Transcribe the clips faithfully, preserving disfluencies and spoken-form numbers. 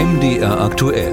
M D R aktuell.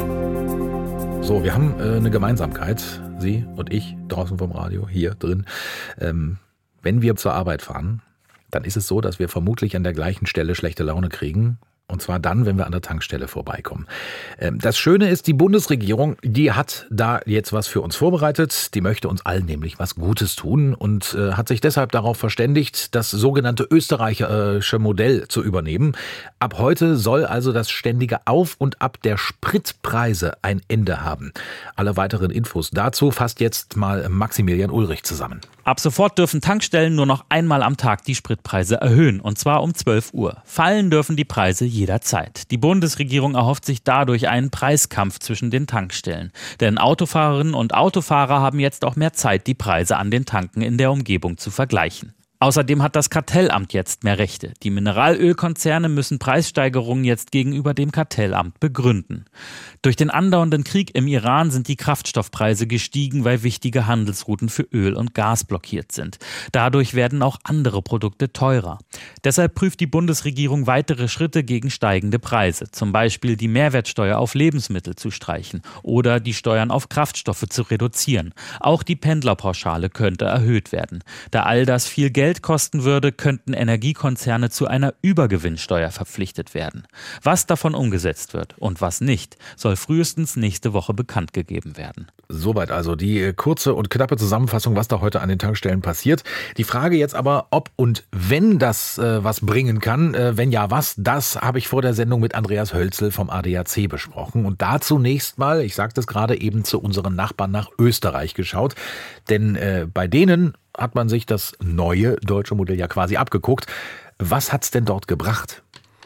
So, wir haben äh, eine Gemeinsamkeit, Sie und ich draußen vom Radio, hier drin. Ähm, wenn wir zur Arbeit fahren, dann ist es so, dass wir vermutlich an der gleichen Stelle schlechte Laune kriegen. Und zwar dann, wenn wir an der Tankstelle vorbeikommen. Das Schöne ist, die Bundesregierung, die hat da jetzt was für uns vorbereitet. Die möchte uns allen nämlich was Gutes tun und äh, hat sich deshalb darauf verständigt, das sogenannte österreichische Modell zu übernehmen. Ab heute soll also das ständige Auf und Ab der Spritpreise ein Ende haben. Alle weiteren Infos dazu fasst jetzt mal Maximilian Ulrich zusammen. Ab sofort dürfen Tankstellen nur noch einmal am Tag die Spritpreise erhöhen, und zwar um zwölf Uhr. Fallen dürfen die Preise jederzeit. Die Bundesregierung erhofft sich dadurch einen Preiskampf zwischen den Tankstellen. Denn Autofahrerinnen und Autofahrer haben jetzt auch mehr Zeit, die Preise an den Tanken in der Umgebung zu vergleichen. Außerdem hat das Kartellamt jetzt mehr Rechte. Die Mineralölkonzerne müssen Preissteigerungen jetzt gegenüber dem Kartellamt begründen. Durch den andauernden Krieg im Iran sind die Kraftstoffpreise gestiegen, weil wichtige Handelsrouten für Öl und Gas blockiert sind. Dadurch werden auch andere Produkte teurer. Deshalb prüft die Bundesregierung weitere Schritte gegen steigende Preise. Zum Beispiel die Mehrwertsteuer auf Lebensmittel zu streichen oder die Steuern auf Kraftstoffe zu reduzieren. Auch die Pendlerpauschale könnte erhöht werden. Da all das viel Geld kosten würde, könnten Energiekonzerne zu einer Übergewinnsteuer verpflichtet werden. Was davon umgesetzt wird und was nicht, soll frühestens nächste Woche bekannt gegeben werden. Soweit also die kurze und knappe Zusammenfassung, was da heute an den Tankstellen passiert. Die Frage jetzt aber, ob und wenn das äh, was bringen kann, äh, wenn ja was, das habe ich vor der Sendung mit Andreas Hölzel vom A D A C besprochen. Und da zunächst mal, ich sagte es gerade, eben zu unseren Nachbarn nach Österreich geschaut. Denn äh, bei denen hat man sich das neue deutsche Modell ja quasi abgeguckt. Was hat's denn dort gebracht?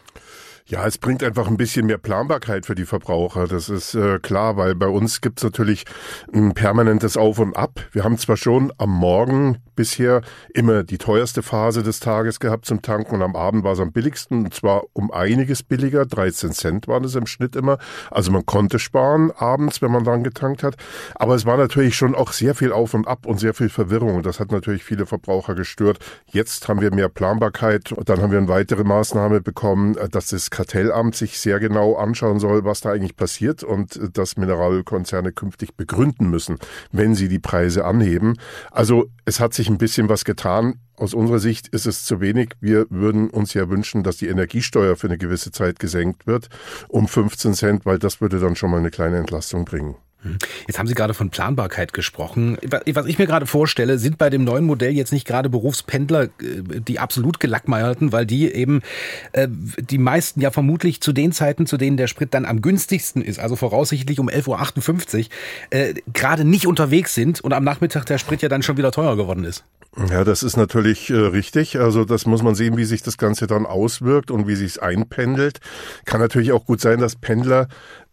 Ja, es bringt einfach ein bisschen mehr Planbarkeit für die Verbraucher. Das ist äh, klar, weil bei uns gibt's natürlich ein permanentes Auf und Ab. Wir haben zwar schon am Morgen bisher immer die teuerste Phase des Tages gehabt zum Tanken und am Abend war es am billigsten, und zwar um einiges billiger. dreizehn Cent waren es im Schnitt immer. Also man konnte sparen abends, wenn man dann getankt hat. Aber es war natürlich schon auch sehr viel Auf und Ab und sehr viel Verwirrung. Das hat natürlich viele Verbraucher gestört. Jetzt haben wir mehr Planbarkeit und dann haben wir eine weitere Maßnahme bekommen, dass das Kartellamt sich sehr genau anschauen soll, was da eigentlich passiert und dass Mineralölkonzerne künftig begründen müssen, wenn sie die Preise anheben. Also es hat sich ein bisschen was getan. Aus unserer Sicht ist es zu wenig. Wir würden uns ja wünschen, dass die Energiesteuer für eine gewisse Zeit gesenkt wird um fünfzehn Cent, weil das würde dann schon mal eine kleine Entlastung bringen. Jetzt haben Sie gerade von Planbarkeit gesprochen. Was ich mir gerade vorstelle, sind bei dem neuen Modell jetzt nicht gerade Berufspendler die absolut gelackmeierten, weil die eben äh, die meisten ja vermutlich zu den Zeiten, zu denen der Sprit dann am günstigsten ist, also voraussichtlich um elf Uhr achtundfünfzig, äh, gerade nicht unterwegs sind und am Nachmittag der Sprit ja dann schon wieder teurer geworden ist. Ja, das ist natürlich äh, richtig. Also das muss man sehen, wie sich das Ganze dann auswirkt und wie sich es einpendelt. Kann natürlich auch gut sein, dass Pendler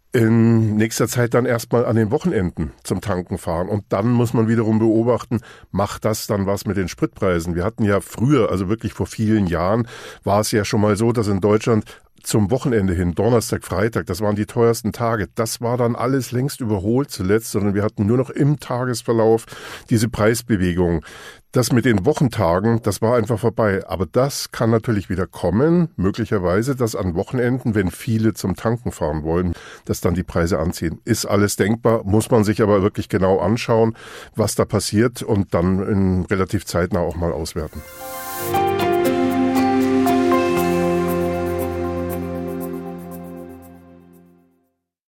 in nächster Zeit dann erstmal an den Wochenenden zum Tanken fahren. Und dann muss man wiederum beobachten, macht das dann was mit den Spritpreisen? Wir hatten ja früher, also wirklich vor vielen Jahren, war es ja schon mal so, dass in Deutschland zum Wochenende hin, Donnerstag, Freitag, das waren die teuersten Tage. Das war dann alles längst überholt zuletzt, sondern wir hatten nur noch im Tagesverlauf diese Preisbewegung. Das mit den Wochentagen, das war einfach vorbei. Aber das kann natürlich wieder kommen, möglicherweise, dass an Wochenenden, wenn viele zum Tanken fahren wollen, dass dann die Preise anziehen. Ist alles denkbar, muss man sich aber wirklich genau anschauen, was da passiert und dann in relativ zeitnah auch mal auswerten.